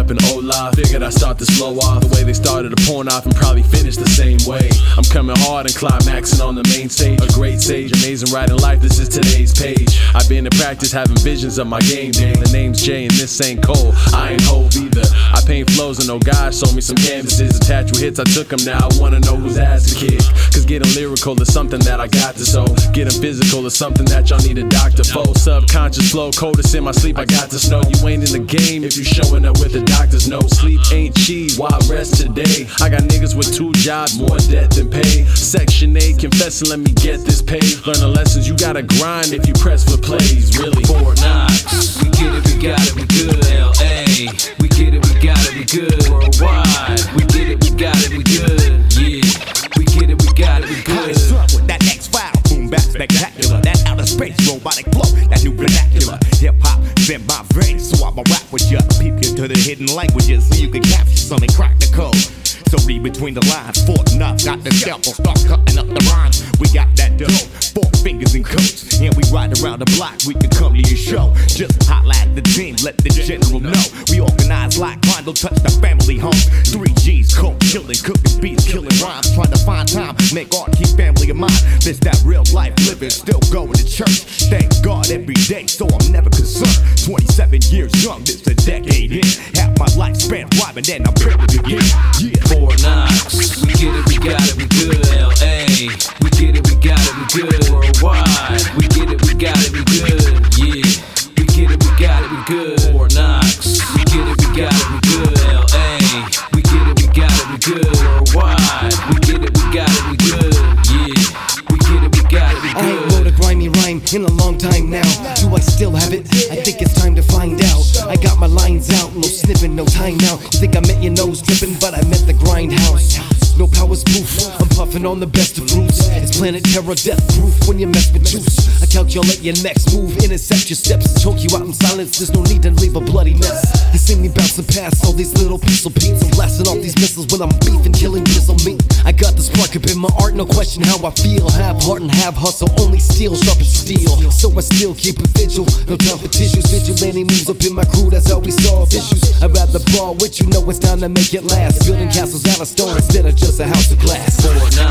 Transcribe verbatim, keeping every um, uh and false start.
up in Ola. Figured I'd start to slow off the way they started to porn off and probably finish the same way. I'm coming hard and climaxing on the main stage. A great sage, amazing ride in life, this is today's page. I've been in practice having visions of my game day. The name's Jay and this ain't Cole, I ain't Hove either. I paint flows and no guys sold me some canvases. Attached with hits, I took them, now I wanna know who's ass to kick. Cause getting lyrical is something that I got to so. Getting physical is something that y'all need a doctor for. Subconscious flow, coldest in my sleep, I got to snow. You ain't in the game if you showing up with a doctor's note. Sleep ain't cheap, why rest today? I got niggas with two jobs, more debt than pay. Section eight, confessing, let me get this paid. Learn the lessons, you gotta grind if you press for plays, really. Fort Knox, we get it, we got it, we good. L A, we get it, we got it, we good. Worldwide, we get it, we got it, we good. Yeah, we get it, we got it, we good. With that X-File, boom back spectacular. That outer space robotic flow, that new vernacular. Hip hop, in my veins, so I'ma rap with ya. Peep you to the hidden languages so you can capture some and crack the code. So read between the lines, Fort Knox got the scalpel, start cutting up the rhymes. We got that dope, four fingers and coats, and we ride around the block. We can come to your show. Just holla at the team, let the general know. We organize like Condo, touch the family home. Three G's, coke, killing, cooking beats, killing rhymes, trying to find time, make art, keep family in mind. This that real life living, still going to church. Thank God every day, so I'm never concerned. twenty-seven years young, this a decade in. Half my lifespan rhyming, then I'm ready to get. Yeah. Fort Knox, we get it, we got it, we good. L A, we get it, we got it, we good. Worldwide, we get it, we got it, we good. Yeah, we get it, we got it, we good. Fort Knox, we get it, we got it, we good. L A, we get it, we got it, we good. Worldwide, we get it, we got it, we good. Yeah, we get it, we got it, we I ain't good. wrote a grimy rhyme in a long time now. Do I still have it? I think it's time to find out. I got my lines out, no sniffing, no time now. Think I meant your nose dripping, but I meant the grindhouse. No power's proof, I'm puffing on the best of fruits. It's planet terror, death proof when you mess with juice. I calculate your next move, intercept your steps, choke you out in silence. There's no need to leave a bloody mess. You see me bouncing past all these little pistol beats. I'm blasting off these missiles when I'm beefing, killing jizzle me. I got the spark up in my art, no question how I feel. Have heart and have hustle, only steel, sharp as steel. So I still keep a vigil, no time for tissues. Vigilante moves up in my crew, that's how we solve issues. I'd rather ball with you, know it's time to make it last. Building castles out of stone instead of just a house of glass. Fort